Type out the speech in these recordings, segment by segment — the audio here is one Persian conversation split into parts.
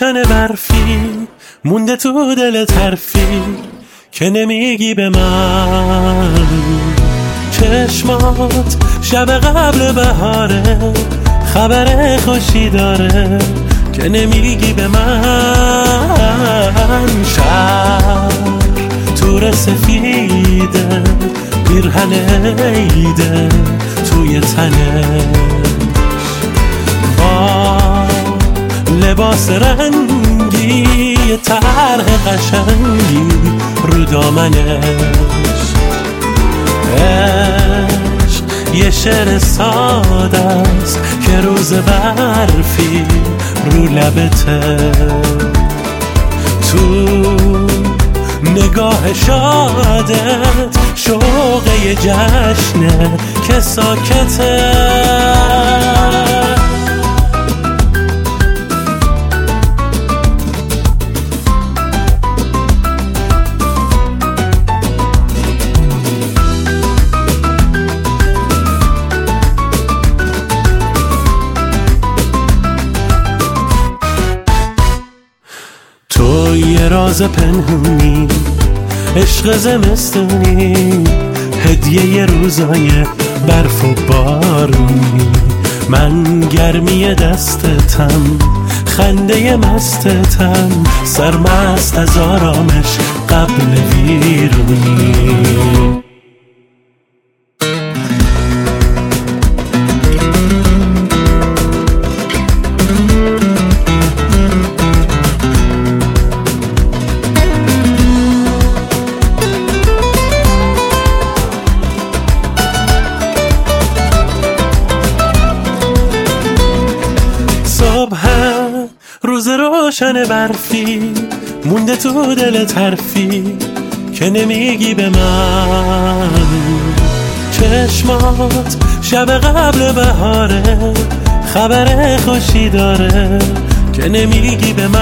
روشن برفی مونده تو دل حرفی که نمیگی به من. چشمات شب قبل بهاره، خبر خوشی داره که نمیگی به من. شب تور سفیده، پیرهن عیده توی تنش، با لباس رنگی طرح قشنگی رو دامنش. عشق یه شعر ساده است که روز برفی رو لبته، تو نگاه شادت شوق یه جشنه که ساکته. تو یه راز پنهونی، عشق زمستونی، هدیه ی روزای برف و بارونی. من گرمی دستتم، خنده مستتم، سرمست از آرامش قبل ویرونی. روز روشن برفی مونده تو دل حرفی که نمیگی به من. چشمات شب قبل بهاره، خبر خوشی داره که نمیگی به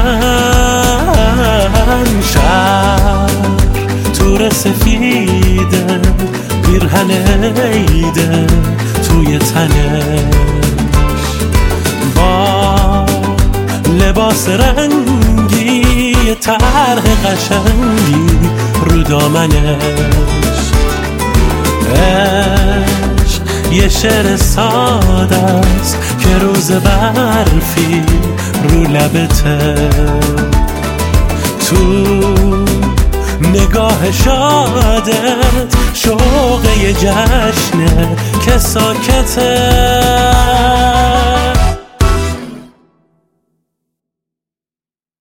من. شب تور سفیده، پیرهن عیده توی تنش، با لباس رنگی طرح قشنگی رو دامنش. عشق یه شعر ساده است که روز برفی رو لبته، تو نگاه شادت شوق یه جشنه که ساکته.